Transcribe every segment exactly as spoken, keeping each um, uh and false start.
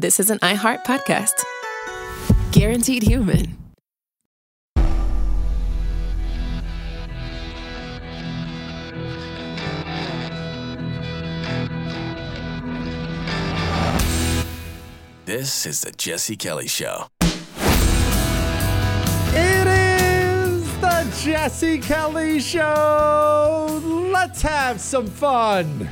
this is an iHeart podcast. Guaranteed Human. This is the Jesse Kelly Show. It is the Jesse Kelly Show. Let's have some fun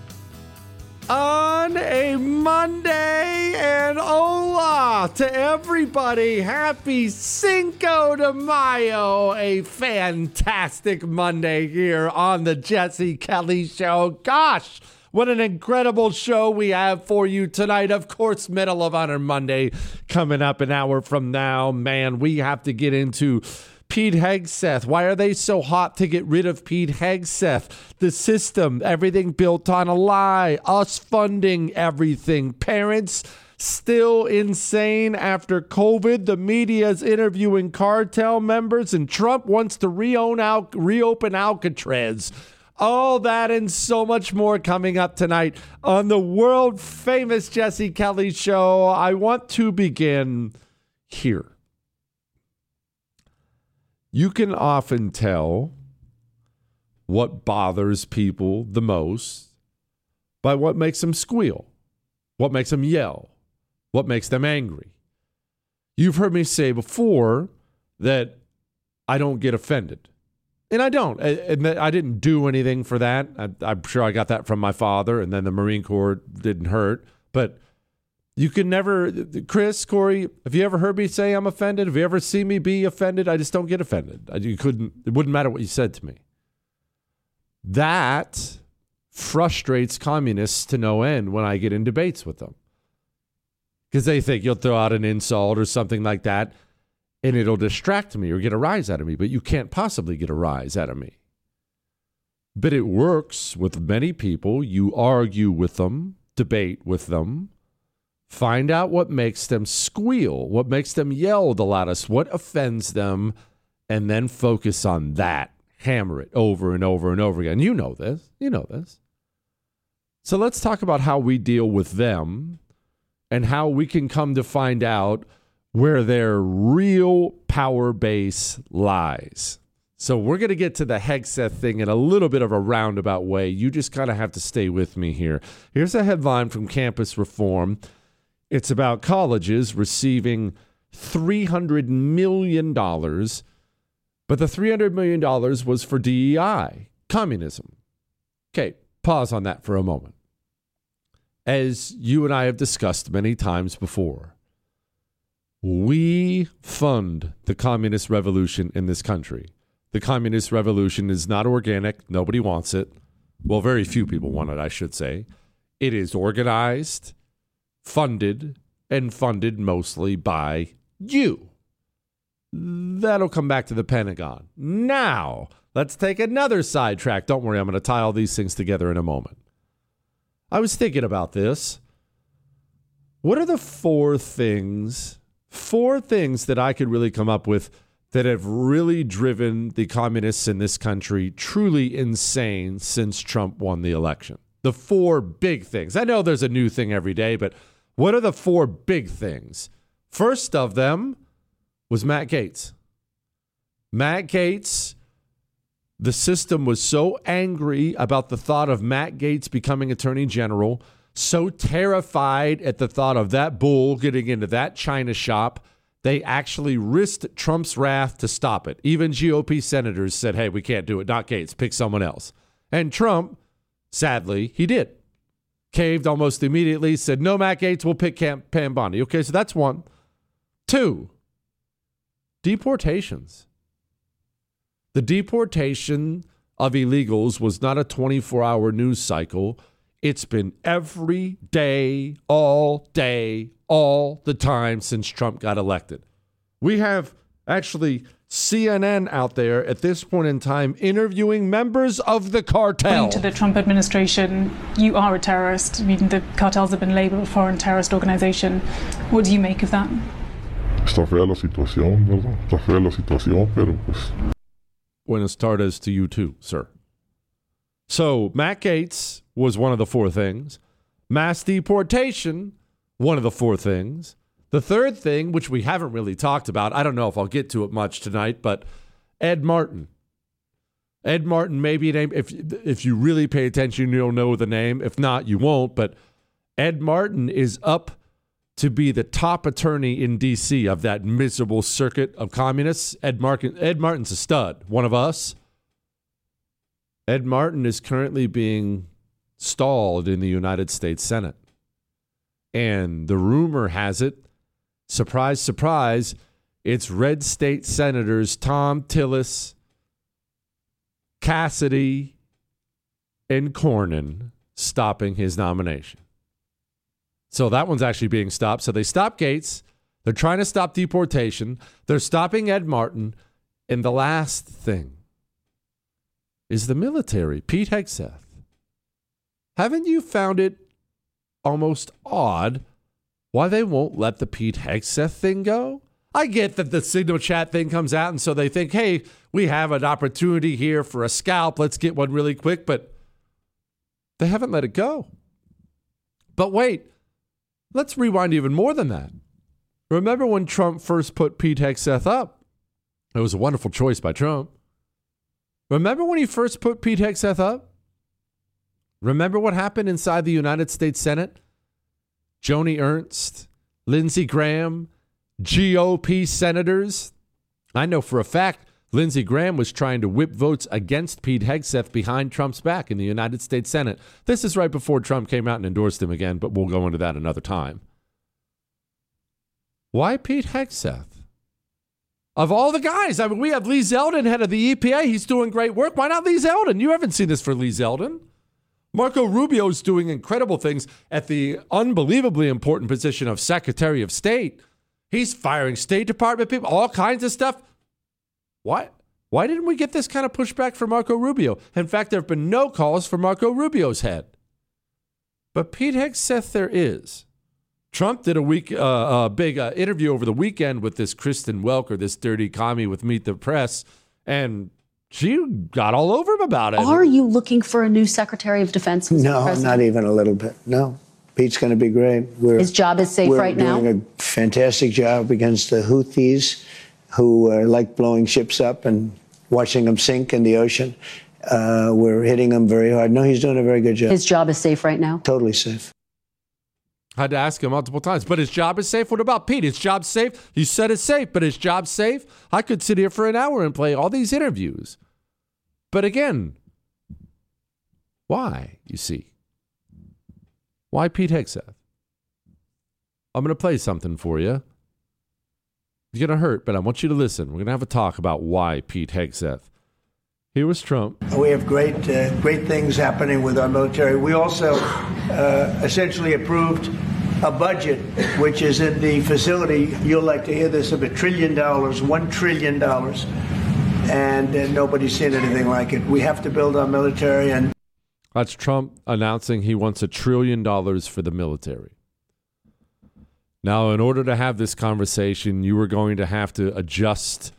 on a Monday, and hola to everybody. Happy Cinco de Mayo. A fantastic Monday here on the Jesse Kelly Show. Gosh, what an incredible show we have for you tonight. Of course, Medal of Honor Monday coming up an hour from now. Man, we have to get into Pete Hegseth. Why are they so hot to get rid of Pete Hegseth? The system, everything built on a lie. Us funding everything. Parents still insane after COVID. The media's interviewing cartel members, and Trump wants to re-own Al- reopen Alcatraz. All that and so much more coming up tonight on the world famous Jesse Kelly Show. I want to begin here. You can often tell what bothers people the most by what makes them squeal, what makes them yell, what makes them angry. You've heard me say before that I don't get offended. And I don't. And I didn't do anything for that. I, I'm sure I got that from my father, and then the Marine Corps didn't hurt. But you can never, Chris, Corey, have you ever heard me say I'm offended? Have you ever seen me be offended? I just don't get offended. I, you couldn't, it wouldn't matter what you said to me. That frustrates communists to no end when I get in debates with them. Because they think you'll throw out an insult or something like that, and it'll distract me or get a rise out of me. But you can't possibly get a rise out of me. But it works with many people. You argue with them, debate with them, find out what makes them squeal, what makes them yell the loudest, what offends them, and then focus on that. Hammer it over and over and over again. You know this. You know this. So let's talk about how we deal with them and how we can come to find out where their real power base lies. So we're going to get to the Hegseth thing in a little bit of a roundabout way. You just kind of have to stay with me here. Here's a headline from Campus Reform. It's about colleges receiving three hundred million dollars, but the three hundred million dollars was for D E I, communism. Okay, pause on that for a moment. As you and I have discussed many times before, we fund the communist revolution in this country. The communist revolution is not organic. Nobody wants it. Well, very few people want it, I should say. It is organized, funded, and funded mostly by you. That'll come back to the Pentagon. Now, let's take another sidetrack. Don't worry, I'm going to tie all these things together in a moment. I was thinking about this. What are the four things... Four things that I could really come up with that have really driven the communists in this country truly insane since Trump won the election. The four big things. I know there's a new thing every day, but what are the four big things? First of them was Matt Gaetz. Matt Gaetz, the system was so angry about the thought of Matt Gaetz becoming Attorney General, so terrified at the thought of that bull getting into that China shop, they actually risked Trump's wrath to stop it. Even G O P senators said, hey, we can't do it. Not Gaetz. Pick someone else. And Trump, sadly, he did. Caved almost immediately, said, no, Matt Gaetz, we'll pick Cam- Pam Bondi. Okay, so that's one. Two, deportations. The deportation of illegals was not a twenty-four hour news cycle. It's been every day, all day, all the time since Trump got elected. We have actually C N N out there at this point in time interviewing members of the cartel. According to the Trump administration, you are a terrorist. I mean, the cartels have been labeled a foreign terrorist organization. What do you make of that? Está fea la situación, ¿verdad? Está fea la situación, pero pues... Buenas tardes to you too, sir. So Matt Gaetz was one of the four things. Mass deportation one of the four things. The third thing, which we haven't really talked about, I don't know if I'll get to it much tonight, but Ed Martin. Ed Martin may be a name. If, if you really pay attention, you'll know the name. If not, you won't. But Ed Martin is up to be the top attorney in D C of that miserable circuit of communists. Ed Martin, Ed Martin's a stud, one of us. Ed Martin is currently being stalled in the United States Senate. And the rumor has it, surprise, surprise, it's red state senators Tom Tillis, Cassidy, and Cornyn stopping his nomination. So that one's actually being stopped. So they stopped Gates. They're trying to stop deportation. They're stopping Ed Martin. And the last thing is the military. Pete Hegseth. Haven't you found it almost odd why they won't let the Pete Hegseth thing go? I get that the Signal Chat thing comes out, and so they think, hey, we have an opportunity here for a scalp. Let's get one really quick. But they haven't let it go. But wait. Let's rewind even more than that. Remember when Trump first put Pete Hegseth up? It was a wonderful choice by Trump. Remember when he first put Pete Hegseth up? Remember what happened inside the United States Senate? Joni Ernst, Lindsey Graham, G O P senators. I know for a fact Lindsey Graham was trying to whip votes against Pete Hegseth behind Trump's back in the United States Senate. This is right before Trump came out and endorsed him again, but we'll go into that another time. Why Pete Hegseth? Of all the guys, I mean, we have Lee Zeldin, head of the E P A. He's doing great work. Why not Lee Zeldin? You haven't seen this for Lee Zeldin. Marco Rubio's doing incredible things at the unbelievably important position of Secretary of State. He's firing State Department people, all kinds of stuff. Why? Why didn't we get this kind of pushback for Marco Rubio? In fact, there have been no calls for Marco Rubio's head. But Pete Hegseth there is. Trump did a week, uh, a big uh, interview over the weekend with this Kristen Welker, this dirty commie with Meet the Press, and she got all over him about it. Are you looking for a new Secretary of Defense? Mister No, President? not even a little bit. No. Pete's going to be great. We're, His job is safe we're right now? doing a fantastic job against the Houthis, who uh, like blowing ships up and watching them sink in the ocean. Uh, we're hitting them very hard. No, he's doing a very good job. His job is safe right now? Totally safe. I had to ask him multiple times, but his job is safe? What about Pete? His job's safe? You said it's safe, but his job's safe? I could sit here for an hour and play all these interviews. But again, why, you see? Why Pete Hegseth? I'm going to play something for you. It's going to hurt, but I want you to listen. We're going to have a talk about why Pete Hegseth. Here was Trump. We have great, uh, great things happening with our military. We also uh, essentially approved a budget, which is in the facility. You'll like to hear this, of a trillion dollars, one trillion dollars. And uh, nobody's seen anything like it. We have to build our military. And that's Trump announcing he wants a trillion dollars for the military. Now, in order to have this conversation, you are going to have to adjust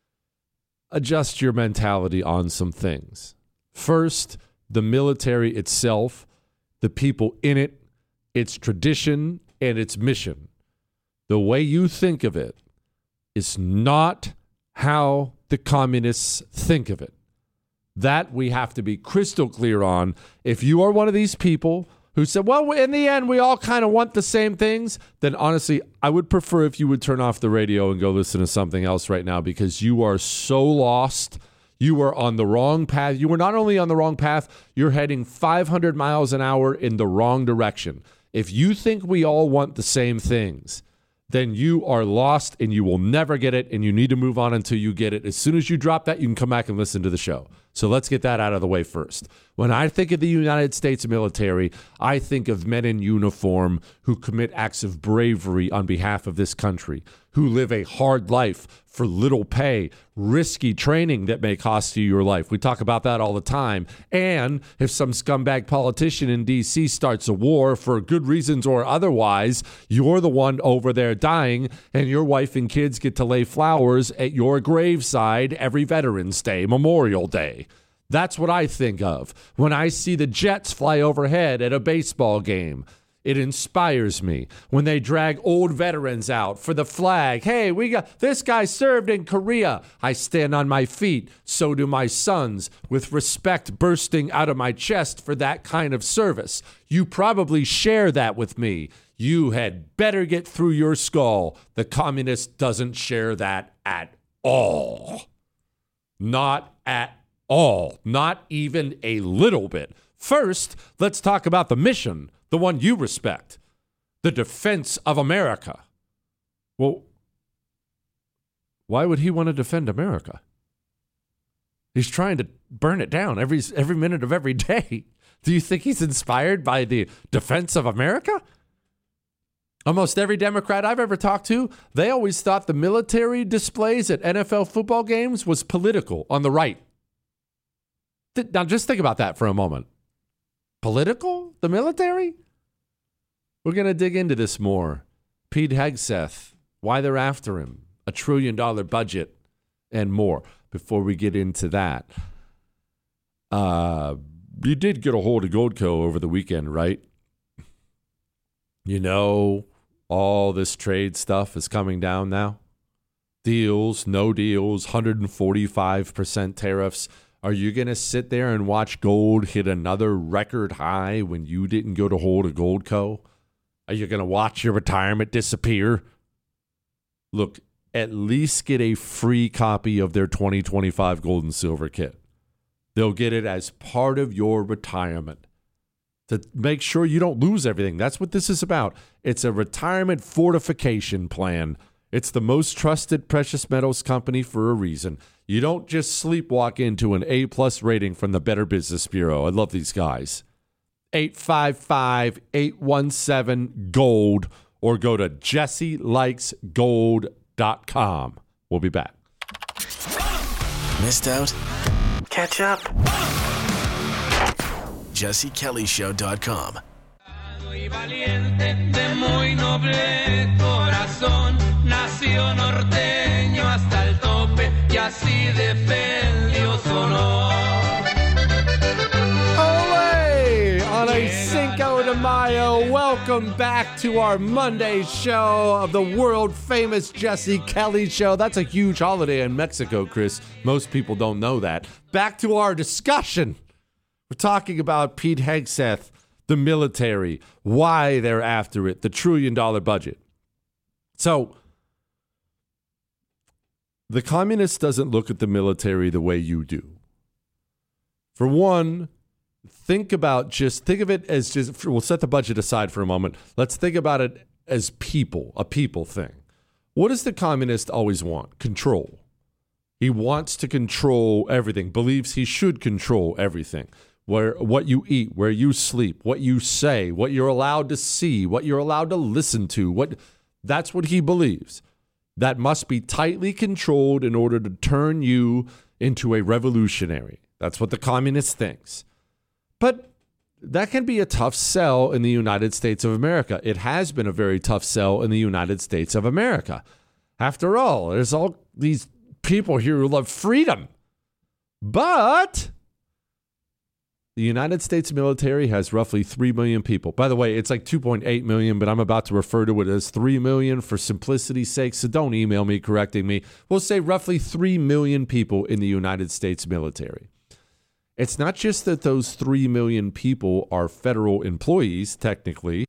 adjust your mentality on some things. First, the military itself, the people in it, its tradition, and its mission. The way you think of it is not how the communists think of it. That we have to be crystal clear on. If you are one of these people who said, well, in the end, we all kind of want the same things, then honestly, I would prefer if you would turn off the radio and go listen to something else right now, because you are so lost. You are on the wrong path. You are not only on the wrong path, you're heading five hundred miles an hour in the wrong direction. If you think we all want the same things, then you are lost and you will never get it, and you need to move on until you get it. As soon as you drop that, you can come back and listen to the show. So let's get that out of the way first. When I think of the United States military, I think of men in uniform who commit acts of bravery on behalf of this country, who live a hard life for little pay, risky training that may cost you your life. We talk about that all the time. And if some scumbag politician in D C starts a war for good reasons or otherwise, you're the one over there dying, and your wife and kids get to lay flowers at your graveside every Veterans Day, Memorial Day. That's what I think of when I see the jets fly overhead at a baseball game. It inspires me when they drag old veterans out for the flag. Hey, we got this guy served in Korea. I stand on my feet. So do my sons, with respect bursting out of my chest for that kind of service. You probably share that with me. You had better get through your skull. The communist doesn't share that at all. Not at all. Not even a little bit. First, let's talk about the mission. The one you respect, the defense of America. Well, why would he want to defend America? He's trying to burn it down every every minute of every day. Do you think he's inspired by the defense of America? Almost every Democrat I've ever talked to, they always thought the military displays at N F L football games was political on the right. Now just think about that for a moment. Political? The military? We're going to dig into this more. Pete Hegseth, why they're after him, a trillion dollar budget, and more. Before we get into that, uh, you did get a hold of Goldco over the weekend, right? You know, all this trade stuff is coming down now. Deals, no deals, one hundred forty-five percent tariffs. Are you going to sit there and watch gold hit another record high when you didn't go to hold of Goldco? Are you going to watch your retirement disappear? Look, at least get a free copy of their twenty twenty-five gold and silver kit. They'll get it as part of your retirement to make sure you don't lose everything. That's what this is about. It's a retirement fortification plan. It's the most trusted precious metals company for a reason. You don't just sleepwalk into an A-plus rating from the Better Business Bureau. I love these guys. eight five five, eight one seven, GOLD or go to jesse likes gold dot com. We'll be back. Missed out? Catch up. jesse kelly show dot com. On a Cinco de Mayo, welcome back to our Monday show of the world-famous Jesse Kelly Show. That's a huge holiday in Mexico, Chris. Most people don't know that. Back to our discussion. We're talking about Pete Hegseth, the military, why they're after it, the trillion-dollar budget. So, the communist doesn't look at the military the way you do. For one, think about just, think of it as just, we'll set the budget aside for a moment. Let's think about it as people, a people thing. What does the communist always want? Control. He wants to control everything, believes he should control everything. Where, what you eat, where you sleep, what you say, what you're allowed to see, what you're allowed to listen to, what that's what he believes. That must be tightly controlled in order to turn you into a revolutionary. That's what the communist thinks. But that can be a tough sell in the United States of America. It has been a very tough sell in the United States of America. After all, there's all these people here who love freedom. But the United States military has roughly three million people. By the way, it's like two point eight million, but I'm about to refer to it as three million for simplicity's sake, so don't email me correcting me. We'll say roughly three million people in the United States military. It's not just that those three million people are federal employees, technically.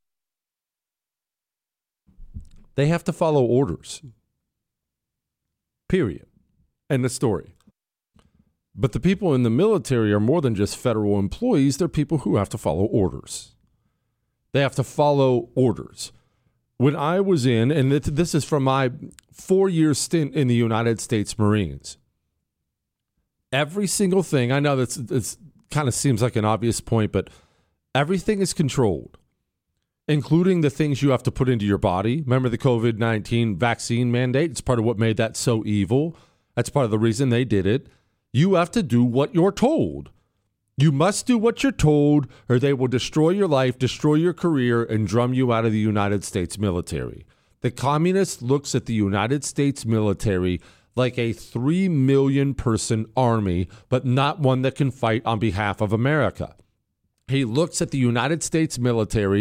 They have to follow orders. Period. End of story. But the people in the military are more than just federal employees. They're people who have to follow orders. They have to follow orders. When I was in, and this is from my four-year stint in the United States Marines, every single thing, I know that's it's kind of seems like an obvious point, but everything is controlled, including the things you have to put into your body. Remember the covid nineteen vaccine mandate? It's part of what made that so evil. That's part of the reason they did it. You have to do what you're told. You must do what you're told, or they will destroy your life, destroy your career, and drum you out of the United States military. The communist looks at the United States military like a three million person army, but not one that can fight on behalf of America. He looks at the United States military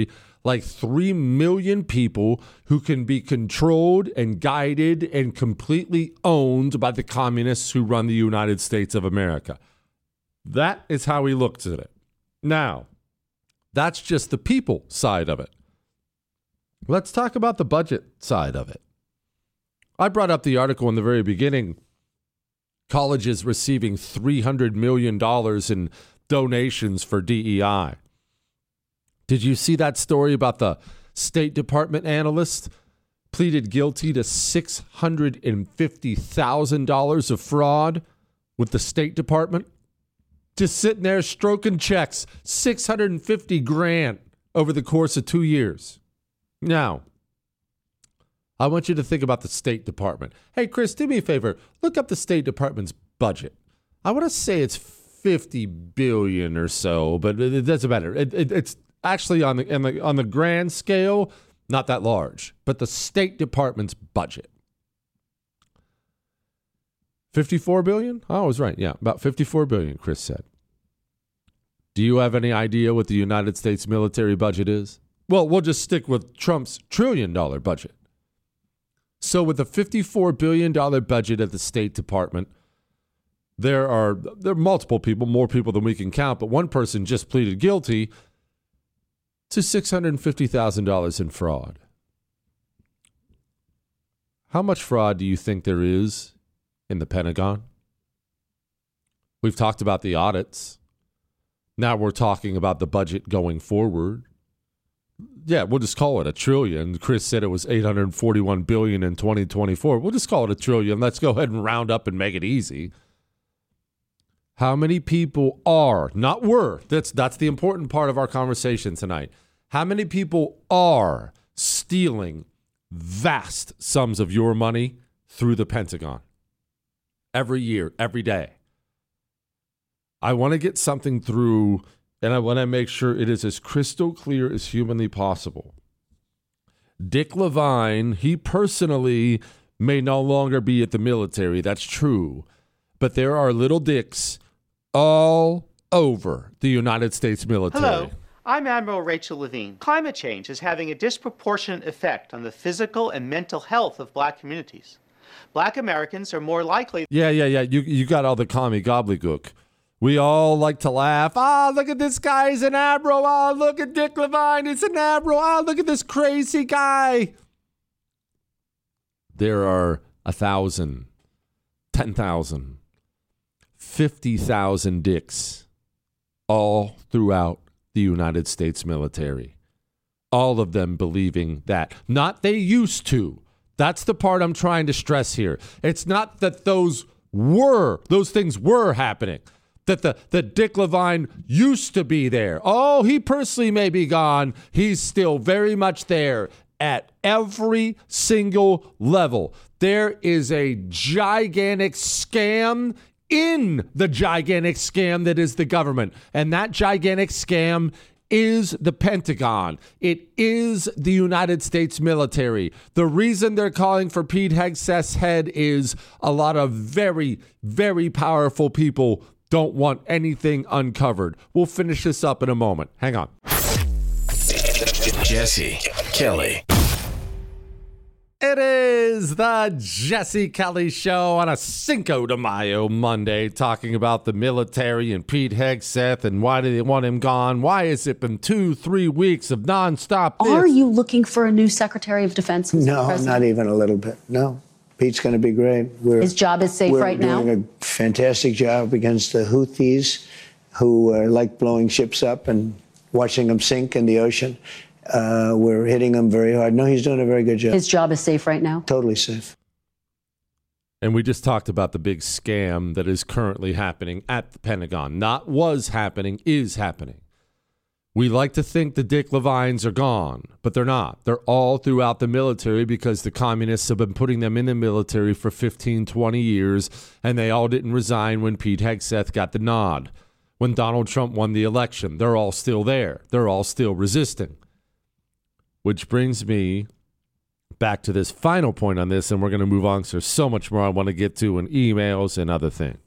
like three million people who can be controlled and guided and completely owned by the communists who run the United States of America. That is how he looks at it. Now, that's just the people side of it. Let's talk about the budget side of it. I brought up the article in the very beginning. Colleges receiving three hundred million dollars in donations for D E I. Did you see that story about the State Department analyst pleaded guilty to six hundred fifty thousand dollars of fraud with the State Department? Just sitting there stroking checks, six hundred fifty grand over the course of two years. Now, I want you to think about the State Department. Hey, Chris, do me a favor. Look up the State Department's budget. I want to say it's fifty billion dollars or so, but it doesn't matter. It, it, it's actually on the, on the on the grand scale, not that large. But the State Department's budget, fifty-four billion dollars? Oh, I was right. Yeah, about fifty-four billion dollars, Chris said. Do you have any idea what the United States military budget is? Well, we'll just stick with Trump's trillion dollar budget. So with a fifty-four billion dollars budget at the State Department, there are there are multiple people, more people than we can count, but one person just pleaded guilty to six hundred fifty thousand dollars in fraud. How much fraud do you think there is in the Pentagon? We've talked about the audits. Now we're talking about the budget going forward. Yeah, we'll just call it a trillion. Chris said it was eight hundred forty-one billion dollars in twenty twenty-four. We'll just call it a trillion. Let's go ahead and round up and make it easy. How many people are, not were, that's that's the important part of our conversation tonight. How many people are stealing vast sums of your money through the Pentagon? Every year, every day. I want to get something through, and I want to make sure it is as crystal clear as humanly possible. Dick Levine, he personally may no longer be at the military. That's true. But there are little dicks all over the United States military. Hello, I'm Admiral Rachel Levine. Climate change is having a disproportionate effect on the physical and mental health of black communities. Black Americans are more likely... Yeah, yeah, yeah. You, you got all the commie gobbledygook. We all like to laugh. Ah, oh, look at this guy. He's an admiral. Oh, look at Dick Levine. He's an admiral. Oh, look at this crazy guy. There are a thousand, ten thousand, fifty thousand dicks all throughout the United States military. All of them believing that. Not they used to. That's the part I'm trying to stress here. It's not that those were, those things were happening. That the, the Dick Levine used to be there. Oh, he personally may be gone. He's still very much there at every single level. There is a gigantic scam in the gigantic scam that is the government. And that gigantic scam is the Pentagon. It is the United States military. The reason they're calling for Pete Hegseth's head is a lot of very, very powerful people don't want anything uncovered. We'll finish this up in a moment. Hang on. Jesse Kelly. It is the Jesse Kelly Show on a Cinco de Mayo Monday, talking about the military and Pete Hegseth and why do they want him gone? Why has it been two, three weeks of nonstop this? Are you looking for a new Secretary of Defense, Mister No, President? not even a little bit. No. Pete's going to be great. We're, His job is safe we're right now? We're doing a fantastic job against the Houthis, who uh, like blowing ships up and watching them sink in the ocean. Uh, we're hitting them very hard. No, he's doing a very good job. His job is safe right now? Totally safe. And we just talked about the big scam that is currently happening at the Pentagon. Not was happening, is happening. We like to think the Dick Levines are gone, but they're not. They're all throughout the military because the communists have been putting them in the military for fifteen, twenty years, and they all didn't resign when Pete Hegseth got the nod. When Donald Trump won the election, they're all still there. They're all still resisting. Which brings me back to this final point on this, and we're going to move on because there's so much more I want to get to in emails and other things.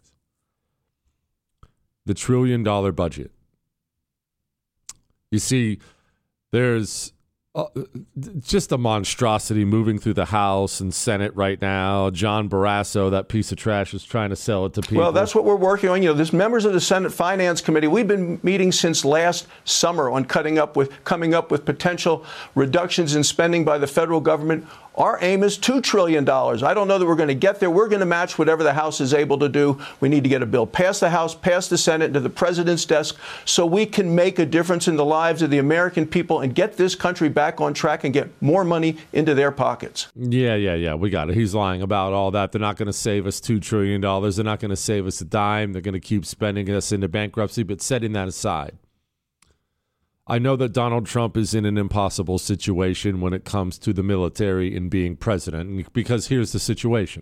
The trillion dollar budget. You see, there's Uh, just a monstrosity moving through the House and Senate right now. John Barrasso, that piece of trash, is trying to sell it to people. Well, that's what we're working on. You know, there's members of the Senate Finance Committee. We've been meeting since last summer on cutting up with coming up with potential reductions in spending by the federal government. Our aim is two trillion dollars. I don't know that we're going to get there. We're going to match whatever the House is able to do. We need to get a bill past the House, past the Senate, to the president's desk, so we can make a difference in the lives of the American people and get this country back on track and get more money into their pockets. Yeah, yeah, yeah. We got it. He's lying about all that. They're not going to save us two trillion dollars. They're not going to save us a dime. They're going to keep spending us into bankruptcy. But setting that aside, I know that Donald Trump is in an impossible situation when it comes to the military and being president, because here's the situation.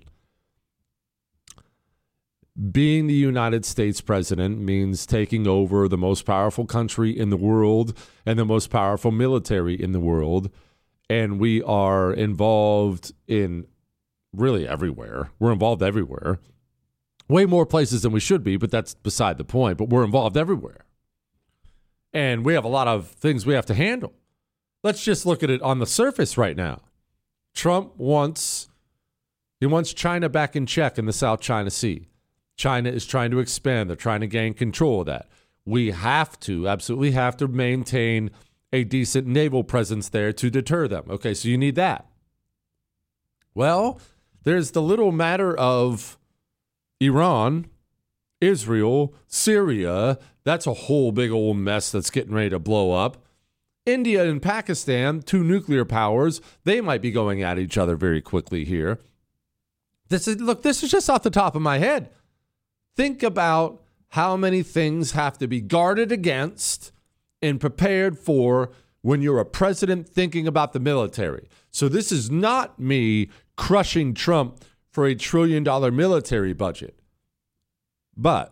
Being the United States president means taking over the most powerful country in the world and the most powerful military in the world. And we are involved in really everywhere. We're involved everywhere. Way more places than we should be, but that's beside the point. But we're involved everywhere. And we have a lot of things we have to handle. Let's just look at it on the surface right now. Trump wants, he wants China back in check in the South China Sea. China is trying to expand. They're trying to gain control of that. We have to, absolutely have to maintain a decent naval presence there to deter them. Okay, so you need that. Well, there's the little matter of Iran, Israel, Syria. That's a whole big old mess that's getting ready to blow up. India and Pakistan, two nuclear powers, they might be going at each other very quickly here. This is, look, this is just off the top of my head. Think about how many things have to be guarded against and prepared for when you're a president thinking about the military. So this is not me crushing Trump for a trillion dollar military budget. But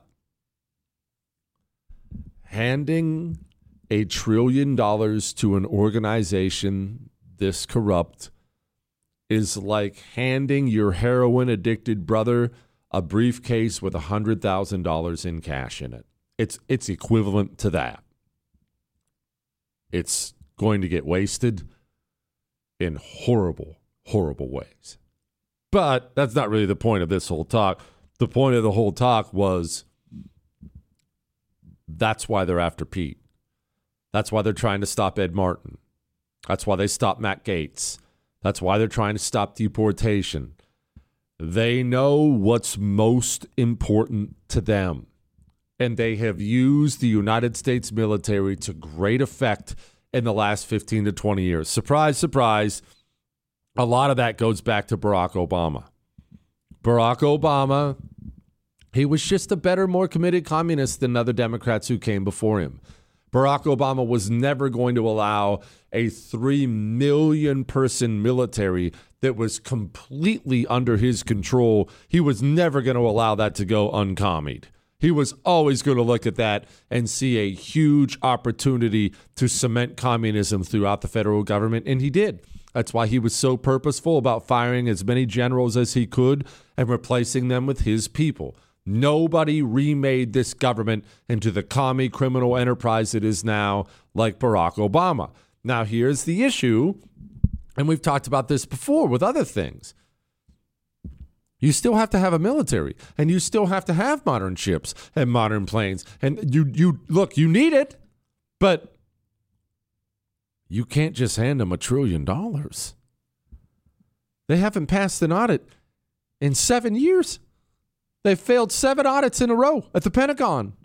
handing a trillion dollars to an organization this corrupt is like handing your heroin-addicted brother a briefcase with one hundred thousand dollars in cash in it. It's it's equivalent to that. It's going to get wasted in horrible, horrible ways. But that's not really the point of this whole talk. The point of the whole talk was that's why they're after Pete. That's why they're trying to stop Ed Martin. That's why they stopped Matt Gaetz. That's why they're trying to stop deportation. They know what's most important to them. And they have used the United States military to great effect in the last fifteen to twenty years. Surprise, surprise. A lot of that goes back to Barack Obama. Barack Obama, he was just a better, more committed communist than other Democrats who came before him. Barack Obama was never going to allow a three million person military that was completely under his control. He was never going to allow that to go uncommied. He was always going to look at that and see a huge opportunity to cement communism throughout the federal government, and he did. That's why he was so purposeful about firing as many generals as he could and replacing them with his people. Nobody remade this government into the commie criminal enterprise it is now like Barack Obama. Now, here's the issue, and we've talked about this before with other things. You still have to have a military, and you still have to have modern ships and modern planes. And you, you look, you need it, but you can't just hand them a trillion dollars. They haven't passed an audit in seven years. They've failed seven audits in a row at the Pentagon.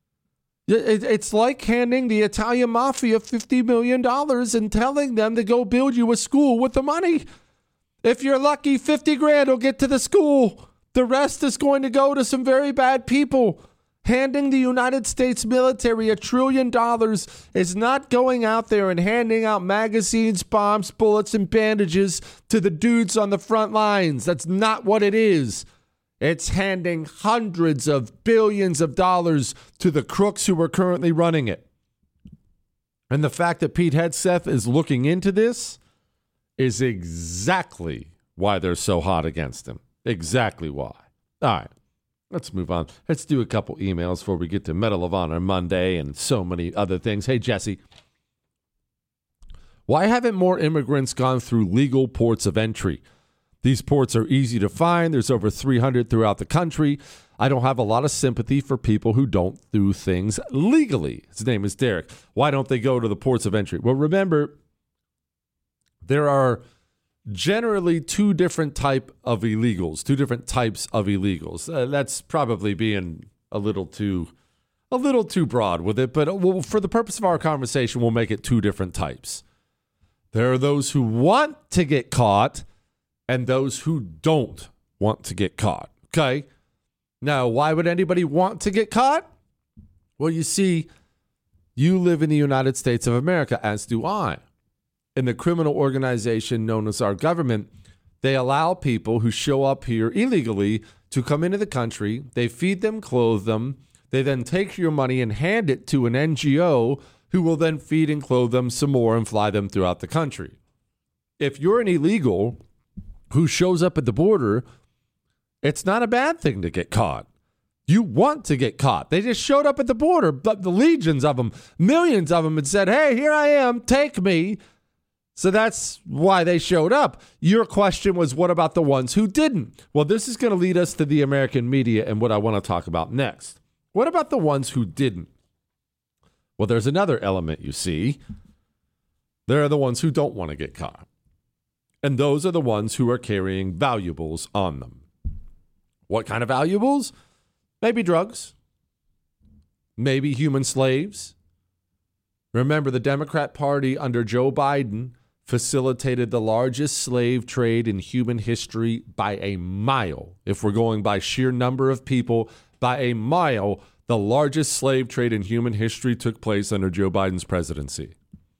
It's like handing the Italian mafia fifty million dollars and telling them to go build you a school with the money. If you're lucky, fifty grand will get to the school. The rest is going to go to some very bad people. Handing the United States military a trillion dollars is not going out there and handing out magazines, bombs, bullets, and bandages to the dudes on the front lines. That's not what it is. It's handing hundreds of billions of dollars to the crooks who are currently running it. And the fact that Pete Hegseth is looking into this is exactly why they're so hot against him. Exactly why. All right, let's move on. Let's do a couple emails before we get to Medal of Honor Monday and so many other things. Hey, Jesse. Why haven't more immigrants gone through legal ports of entry? These ports are easy to find. There's over three hundred throughout the country. I don't have a lot of sympathy for people who don't do things legally. His name is Derek. Why don't they go to the ports of entry? Well, remember, there are generally two different type of illegals, two different types of illegals. Uh, that's probably being a little too, a little too broad with it, but we'll, for the purpose of our conversation, we'll make it two different types. There are those who want to get caught and those who don't want to get caught. Okay. Now, why would anybody want to get caught? Well, you see, you live in the United States of America, as do I. In the criminal organization known as our government, they allow people who show up here illegally to come into the country. They feed them, clothe them. They then take your money and hand it to an N G O who will then feed and clothe them some more and fly them throughout the country. If you're an illegal who shows up at the border, it's not a bad thing to get caught. You want to get caught. They just showed up at the border, but the legions of them, millions of them, and said, hey, here I am, take me. So that's why they showed up. Your question was, what about the ones who didn't? Well, this is going to lead us to the American media and what I want to talk about next. What about the ones who didn't? Well, there's another element, you see. There are the ones who don't want to get caught. And those are the ones who are carrying valuables on them. What kind of valuables? Maybe drugs. Maybe human slaves. Remember, the Democrat Party under Joe Biden facilitated the largest slave trade in human history by a mile. If we're going by sheer number of people, by a mile, the largest slave trade in human history took place under Joe Biden's presidency.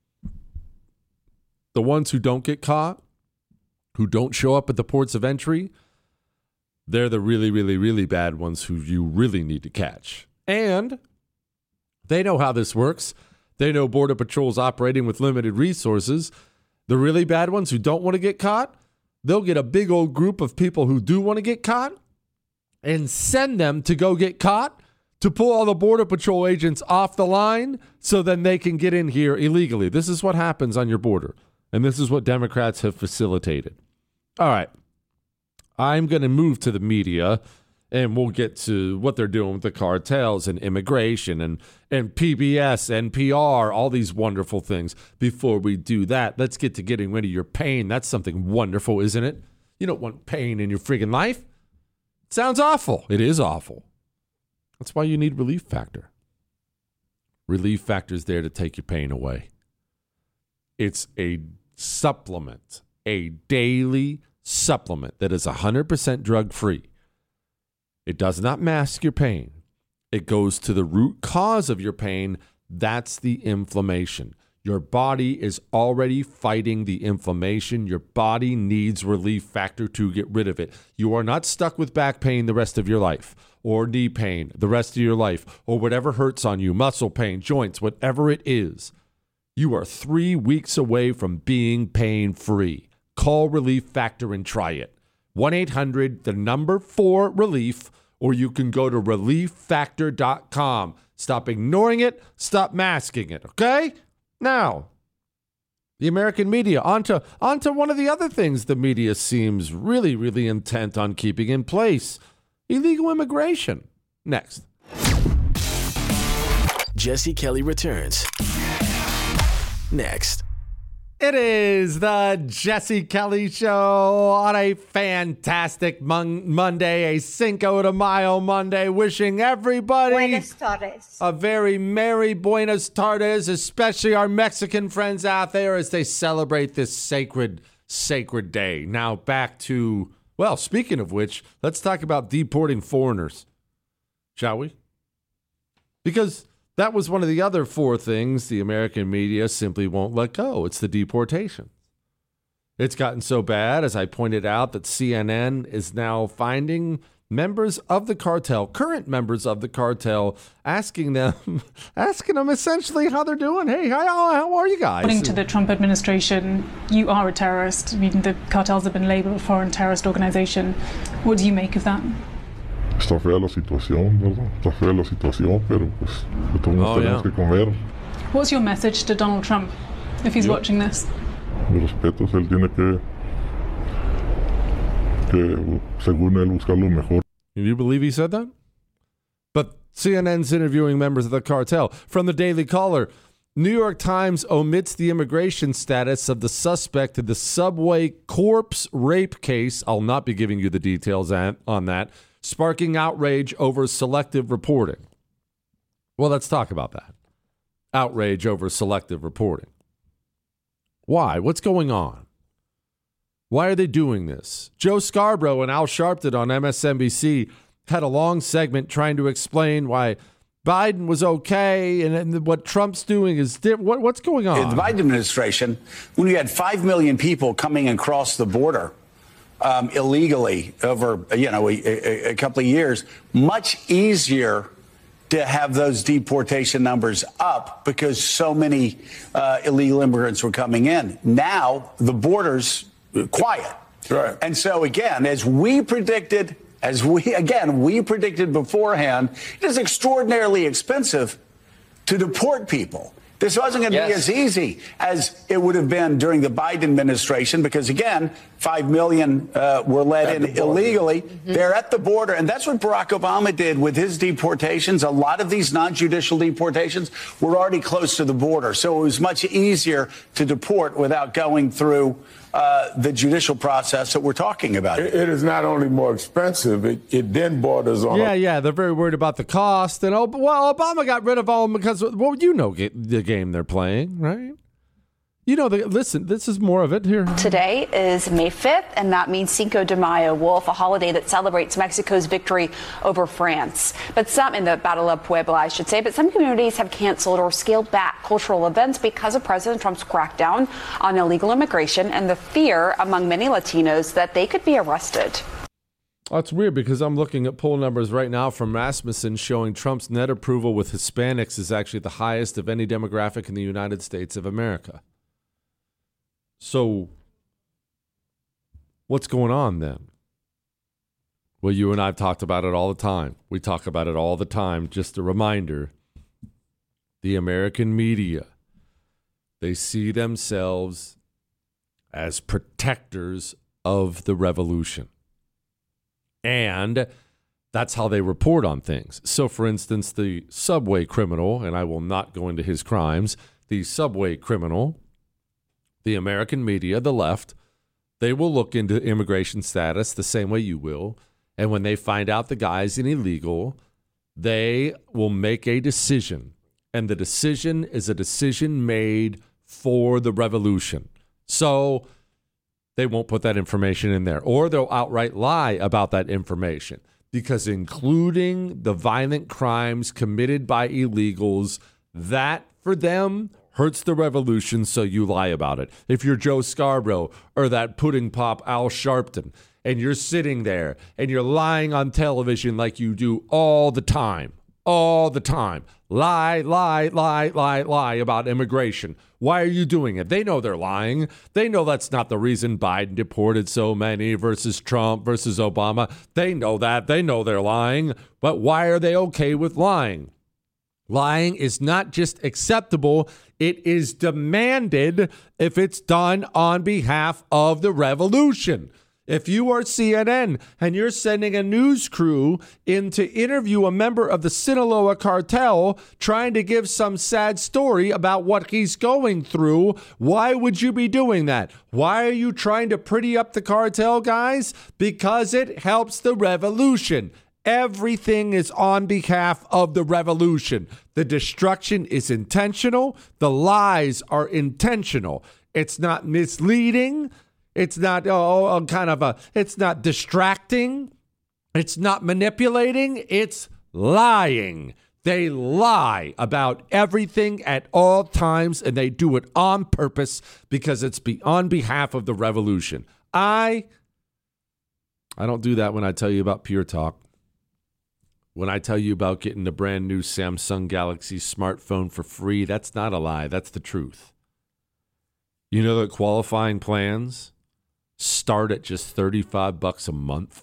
The ones who don't get caught, who don't show up at the ports of entry, they're the really, really, really bad ones who you really need to catch. And they know how this works. They know Border Patrol's operating with limited resources. The really bad ones who don't want to get caught, they'll get a big old group of people who do want to get caught and send them to go get caught to pull all the Border Patrol agents off the line so then they can get in here illegally. This is what happens on your border. And this is what Democrats have facilitated. All right. I'm going to move to the media, and we'll get to what they're doing with the cartels and immigration and, and P B S, N P R, all these wonderful things. Before we do that, let's get to getting rid of your pain. That's something wonderful, isn't it? You don't want pain in your friggin' life. It sounds awful. It is awful. That's why you need Relief Factor. Relief Factor is there to take your pain away. It's a supplement, a daily supplement that is one hundred percent drug-free. It does not mask your pain. It goes to the root cause of your pain. That's the inflammation. Your body is already fighting the inflammation. Your body needs Relief Factor to get rid of it. You are not stuck with back pain the rest of your life, or knee pain the rest of your life, or whatever hurts on you, muscle pain, joints, whatever it is. You are three weeks away from being pain-free. Call Relief Factor and try it. one eight hundred, the number four, relief, or you can go to relief factor dot com. Stop ignoring it. Stop masking it, okay? Now, the American media, onto, onto one of the other things the media seems really, really intent on keeping in place. Illegal immigration. Next. Jesse Kelly returns. Next. It is the Jesse Kelly Show on a fantastic mon- Monday, a Cinco de Mayo Monday, wishing everybody Buenas tardes. a very merry Buenas tardes, especially our Mexican friends out there as they celebrate this sacred, sacred day. Now back to, well, speaking of which, let's talk about deporting foreigners, shall we? Because that was one of the other four things the American media simply won't let go. It's the deportation. It's gotten so bad, as I pointed out, that C N N is now finding members of the cartel, current members of the cartel, asking them, asking them essentially how they're doing. Hey, how, how are you guys? According to the Trump administration, you are a terrorist. I mean, the cartels have been labeled a foreign terrorist organization. What do you make of that? Está fea la situación, ¿verdad? Está fea la situación, pero pues todos Oh, tenemos yeah. que comer. What's your message to Donald Trump? if he's Yo- watching this? Mis respetos, él tiene que, que, según él, buscar lo mejor. Do you believe he said that? But C N N's interviewing members of the cartel. From the Daily Caller, New York Times omits the immigration status of the suspect in the Subway corpse rape case. I'll not be giving you the details on that, sparking outrage over selective reporting. Well, let's talk about that. Outrage over selective reporting. Why? What's going on? Why are they doing this? Joe Scarborough and Al Sharpton on M S N B C had a long segment trying to explain why Biden was okay and, and what Trump's doing is different. What, what's going on? In the Biden administration, when you had five million people coming across the border um, illegally over, you know, a, a, a couple of years, much easier to have those deportation numbers up because so many uh, illegal immigrants were coming in. Now the border's quiet. Right. And so, again, as we predicted, as we, again, we predicted beforehand, it is extraordinarily expensive to deport people. This wasn't going to yes. be as easy as it would have been during the Biden administration because, again, five million uh, were let at in illegally. Mm-hmm. They're at the border. And that's what Barack Obama did with his deportations. A lot of these non-judicial deportations were already close to the border. So it was much easier to deport without going through uh, the judicial process that we're talking about. It, it is not only more expensive, it, it then borders on. Yeah, yeah, they're very worried about the cost. And, oh, well, Obama got rid of all of them because, well, you know the game they're playing, right? You know, the, listen, this is more of it here. Today is May fifth, and that means Cinco de Mayo, Wolf, a holiday that celebrates Mexico's victory over France. But some, in the Battle of Puebla, I should say, but some communities have canceled or scaled back cultural events because of President Trump's crackdown on illegal immigration and the fear among many Latinos that they could be arrested. That's weird because I'm looking at poll numbers right now from Rasmussen showing Trump's net approval with Hispanics is actually the highest of any demographic in the United States of America. So, what's going on then? Well, you and I have talked about it all the time. We talk about it all the time. Just a reminder, the American media, they see themselves as protectors of the revolution. And that's how they report on things. So, for instance, the subway criminal, and I will not go into his crimes, the subway criminal, the American media, the left, they will look into immigration status the same way you will. And when they find out the guy's an illegal, they will make a decision. And the decision is a decision made for the revolution. So they won't put that information in there. Or they'll outright lie about that information. Because including the violent crimes committed by illegals, that for them hurts the revolution, so you lie about it. If you're Joe Scarborough or that pudding pop Al Sharpton, and you're sitting there and you're lying on television like you do all the time, all the time, lie, lie, lie, lie, lie about immigration. Why are you doing it? They know they're lying. They know that's not the reason Biden deported so many versus Trump versus Obama. They know that. They know they're lying. But why are they okay with lying? Lying is not just acceptable, it is demanded if it's done on behalf of the revolution. If you are C N N and you're sending a news crew in to interview a member of the Sinaloa cartel trying to give some sad story about what he's going through, why would you be doing that? Why are you trying to pretty up the cartel, guys? Because it helps the revolution. Everything is on behalf of the revolution. The destruction is intentional. The lies are intentional. It's not misleading. It's not oh, kind of a, it's not distracting. It's not manipulating. It's lying. They lie about everything at all times, and they do it on purpose because it's be on behalf of the revolution. I, I don't do that when I tell you about Pure Talk. When I tell you about getting a brand new Samsung Galaxy smartphone for free, that's not a lie. That's the truth. You know that qualifying plans start at just thirty-five bucks a month?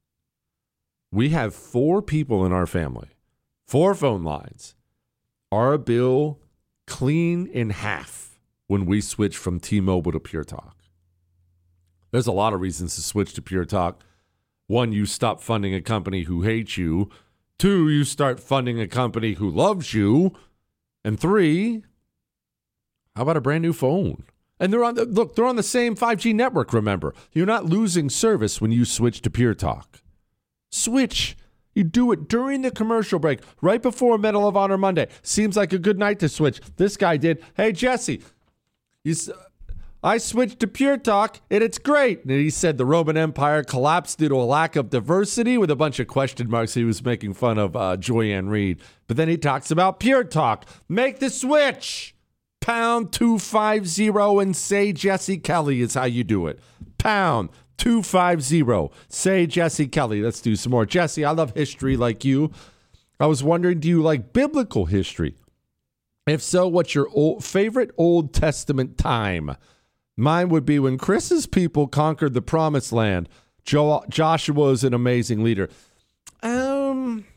We have four people in our family, four phone lines. Our bill clean in half when we switch from T-Mobile to Pure Talk. There's a lot of reasons to switch to Pure Talk. One, you stop funding a company who hates you. Two, you start funding a company who loves you. And three, how about a brand new phone? And they're on the, look, they're on the same five G network, remember. You're not losing service when you switch to Pure Talk. Switch. You do it during the commercial break, right before Medal of Honor Monday. Seems like a good night to switch. This guy did. Hey, Jesse, you, I switched to Pure Talk, and it's great. And he said the Roman Empire collapsed due to a lack of diversity with a bunch of question marks. He was making fun of uh, Joy-Ann Reid. But then he talks about Pure Talk. Make the switch. Pound two five zero and say Jesse Kelly is how you do it. Pound two five zero. Say Jesse Kelly. Let's do some more. Jesse, I love history like you. I was wondering, do you like biblical history? If so, what's your old, favorite Old Testament time? Mine would be when Chris's people conquered the Promised Land. Jo- Joshua is an amazing leader. Um...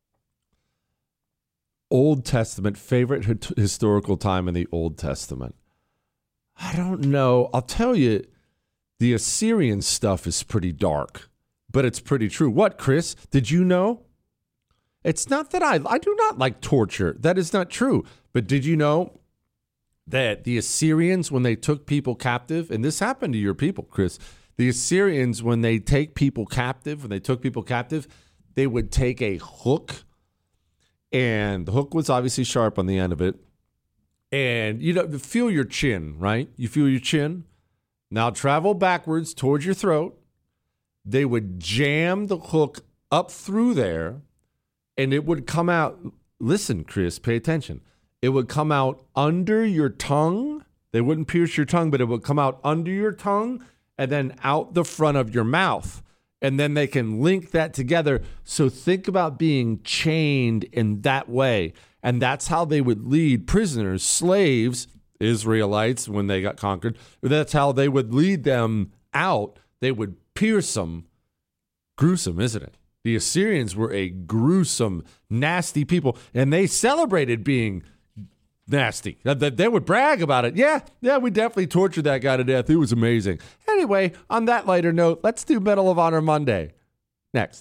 Old Testament, favorite h- historical time in the Old Testament. I don't know. I'll tell you, the Assyrian stuff is pretty dark, but it's pretty true. What, Chris? Did you know? It's not that I, I do not like torture. That is not true. But did you know that the Assyrians, when they took people captive, and this happened to your people, Chris, the Assyrians, when they take people captive, when they took people captive, they would take a hook. And the hook was obviously sharp on the end of it. And, you know, feel your chin, right? You feel your chin. Now travel backwards towards your throat. They would jam the hook up through there, and it would come out. Listen, Chris, pay attention. It would come out under your tongue. They wouldn't pierce your tongue, but it would come out under your tongue and then out the front of your mouth. And then they can link that together. So think about being chained in that way. And that's how they would lead prisoners, slaves, Israelites, when they got conquered. That's how they would lead them out. They would pierce them. Gruesome, isn't it? The Assyrians were a gruesome, nasty people. And they celebrated being nasty. They would brag about it. Yeah, yeah, we definitely tortured that guy to death. It was amazing. Anyway, on that lighter note, let's do Medal of Honor Monday next.